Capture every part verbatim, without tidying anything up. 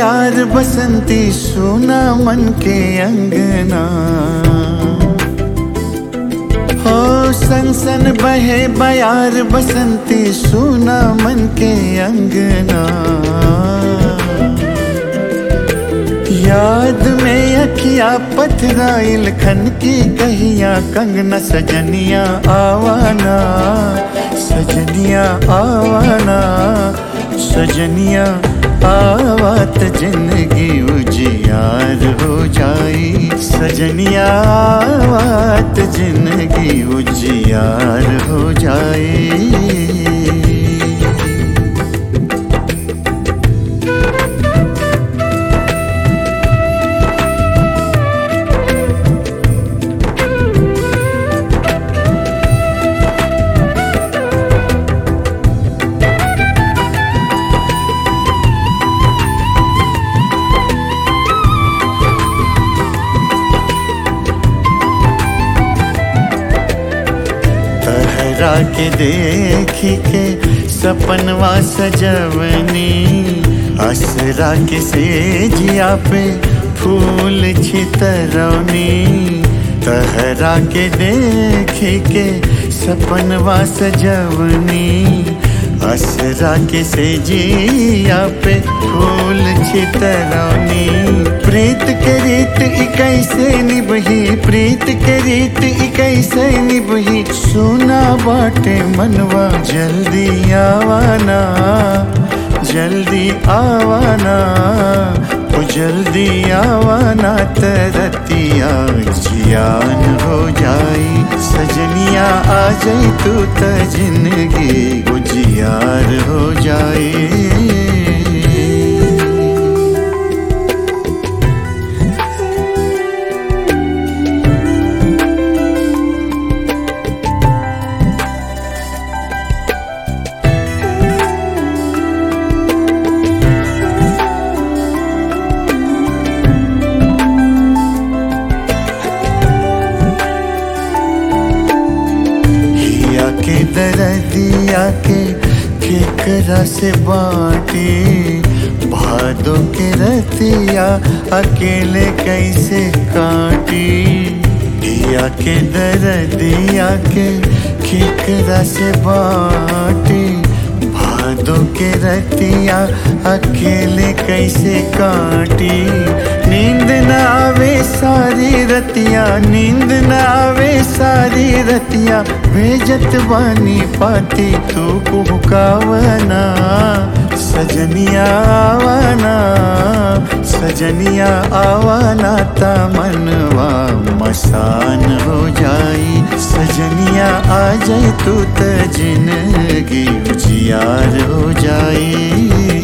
बयार बसंती सुना मन के अंगना। हो सन सन बहे बयार बसंती सुना मन के अंगना। याद में अखिया पथराइल खन की कहिया कंगना। सजनिया आवाना सजनिया आवाना सजनिया आवात जिंदगी उजियार हो जाई। सजनिया आवात जिंदगी उजियार हो जाई। तहरा के देखी के सपनवा सजवनी। असरा के सेजिया पे फूल छितरौनी। तहरा के देखी के सपनवा सजवनी। असरा के सेजिया पे फूल छितरौनी। प्रीत के रीत कैसे निभही प्रीत के रीत कैसे निभही। सुना बाटे मनवा जल्दी आवाना जल्दी आवाना ओ जल्दी आवाना। तरतिया जियान हो जाई। सजनिया आ जाई तू त जिंदगी उजियार हो जाई। के दरदिया के केकरा से बाटी। भादों के रतिया अकेले कैसे काटी। दिया के दरदिया के केकरा से बाटी। भादों के रतिया अकेले कैसे काटी। नींद न आवे सारी रतिया नींद न आवे सारी रतिया। भेजत बानी पाती तू कुहकावना। सजनिया आवाना सजनिया आवाना ता मनवा मसान हो जाई। सजनिया आ जाई तू त जिंदगी उजियार हो जाई।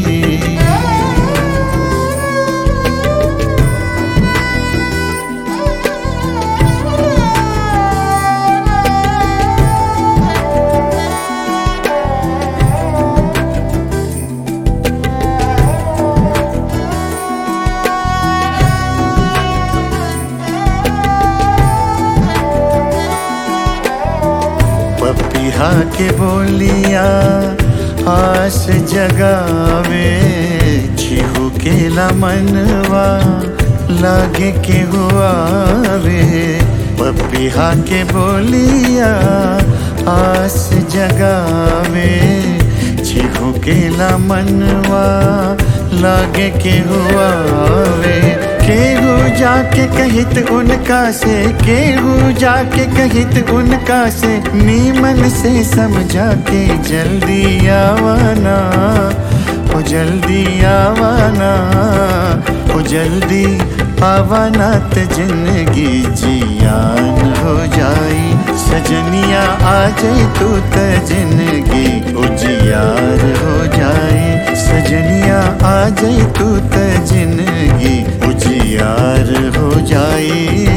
पपिहा के बोलिया आस जगावे। छिहू के मनवा लागे के हुआवे। पपिहा के बोलिया आस जगावे। छिहू के मनवा लागे के हुआवे। केहू जाके कहित उनका से केहू जाके कहित उनका से। नीमन से समझा के जल्दी आवाना ओ जल्दी आवाना ओ जल्दी आवाना त जिंदगी जियान हो जाई। सजनिया आ जाई तू त जिंदगी उजियार हो जाई। सजनिया आ जाई तू त जिंदगी उजियार हो जाई।